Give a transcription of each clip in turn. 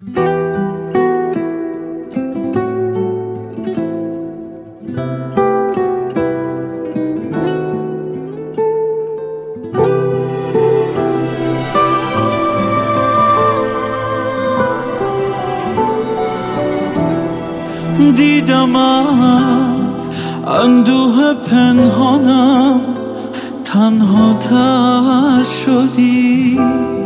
دیدمت اندوه پنهانم تنها تر شدی،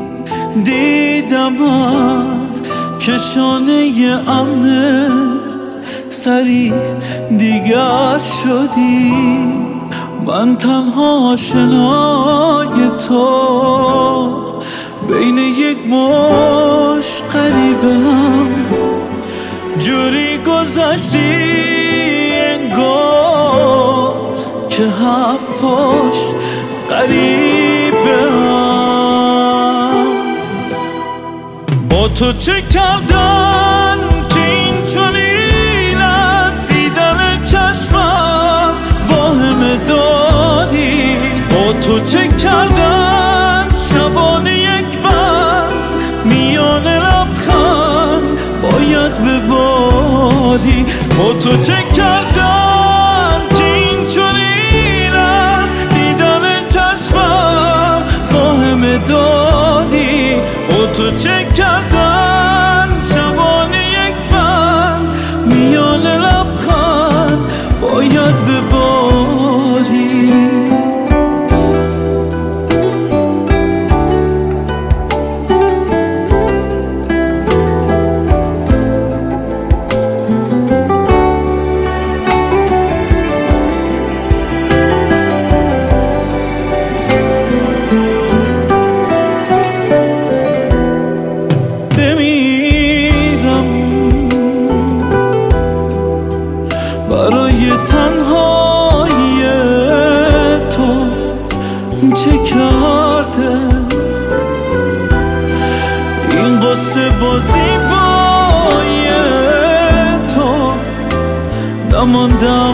دیدمت که شانه امن سری دیگر شدی. من تنها آشنای تو بین یک مشت غریبم، جوری گذشتی انگار که هفت پشت غریبم. با تو چه کردن که این چنین از دیدن چشمم واهمه داری؟ با تو چه کردن شبانه یک بند میان لبخند باید بباری؟ با تو چه کردن که این چنین از دیدن چشمم واهمه داری؟ با تو چه کردن شبانه یک بند میان لبخند باید بباری؟ برای تنهایی تو چه کرده این قصه با زیبایی تو؟ نماندم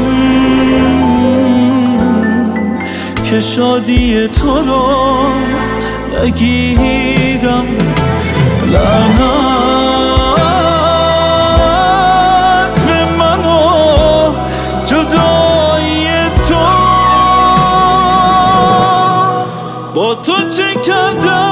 که شادی تو رو نگیرم. لعنت با تو چه کردم